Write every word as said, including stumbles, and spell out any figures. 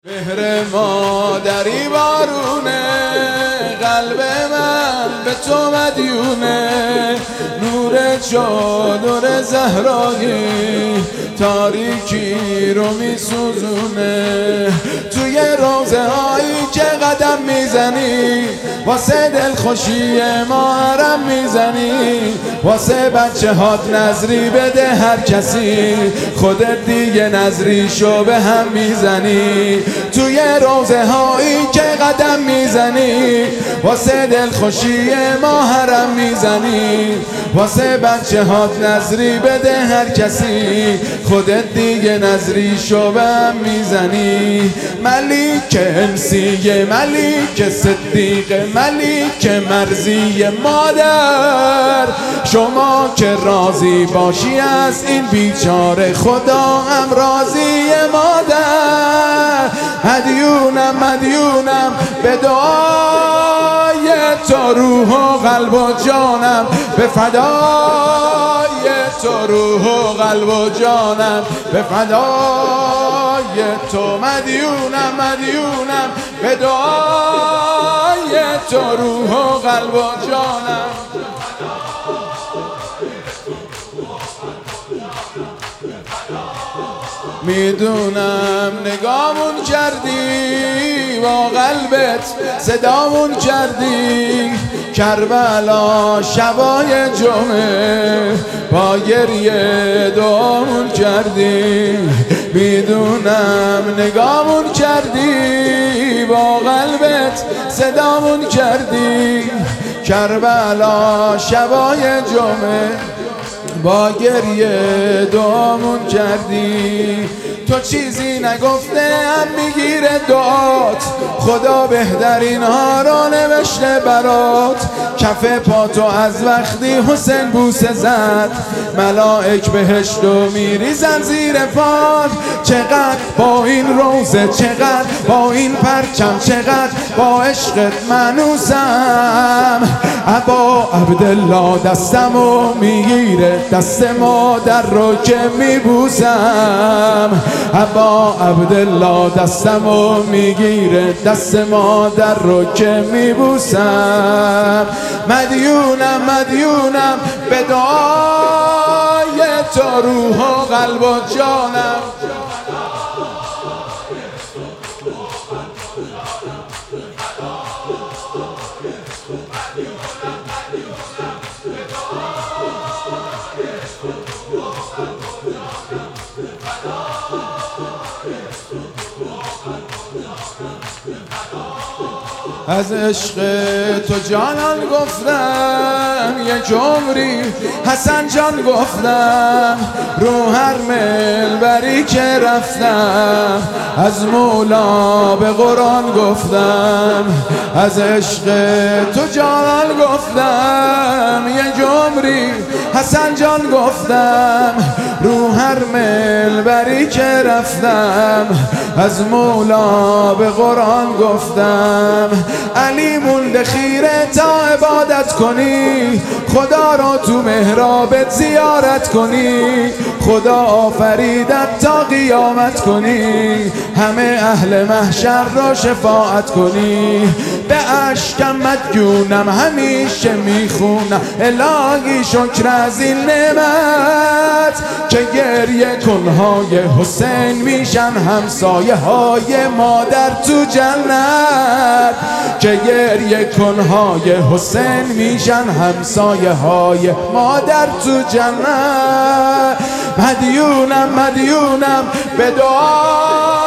مهر مادری بارونه، قلب من به تو مدیونه. نور چادر زهرایی تاریکی رو میسوزونه. توی روزه هایی که قدم میزنی، واسه دلخوشی ما حرم میزنی. واسه بچه هات نظری بده هر کسی، خودت دیگه نظریشو به هم میزنی. توی روزه هایی که قدم میزنی، واسه دلخوشی ما حرم میزنی. واسه بچه هات نظری بده هر کسی، خودت دیگه نظریشو به هم میزنی. ملیک انسیه، ملیک صدیقه، ملیک مرزی مادر، شما که راضی باشی از این بیچاره، خدا هم راضی مادر. مدیونم مدیونم به دعای تو، روح و قلب و جانم به فدای تو، روح و قلب و جانم به فدای تو. مدیونم مدیونم به دعای تو، روح و قلب و جانم. میدونم نگامون کردی، با قلبت صدامون کردی. کربلا شبای جمعه با گریه دعامون کردی. میدونم نگامون کردی، با قلبت صدامون کردی. کربلا شبای جمعه با گریه دعامون کردی. تو چیزی نگفته هم میگیره دعات، خدا بهترین ها رو نوشته برات. کف پاتو از وقتی حسین بوسه زد، ملائک بهشت و میریزن زیر پات. چقدر با این روزه، چقدر با این پرچم، چقدر با عشقت منوسم. ابا عبدالله دستمو میگیره، دست مادر رو که میبوسم. ابا عبدالله دستمو میگیره، دست مادر رو که میبوسم. مدیونم مدیونم به دعای تو، روح و قلب و جانم. از عشق تو جانان گفتم، یک عمری حسن جان گفتم. رو هر منبری که رفتم، از مولا به قرآن گفتم. از عشق تو جانان گفتم، یک عمری حسن جان گفتم. رو هر منبری که رفتم، از مولا به قرآن گفتم. علی مونده خیره تا عبادت کنی، خدا را تو محرابت زیارت کنی. خدا آفریدت تا قیامت کنی، همه اهل محشر را شفاعت کنی. به اشکم مدیونم همیشه میخونم، الهی شکر از این نعمت که گریه کنهای حسین میشن همسایه های مادر تو جنت. که گریه کنهای حسین میشن همسایه های مادر تو جنت. مدیونم مدیونم به دعا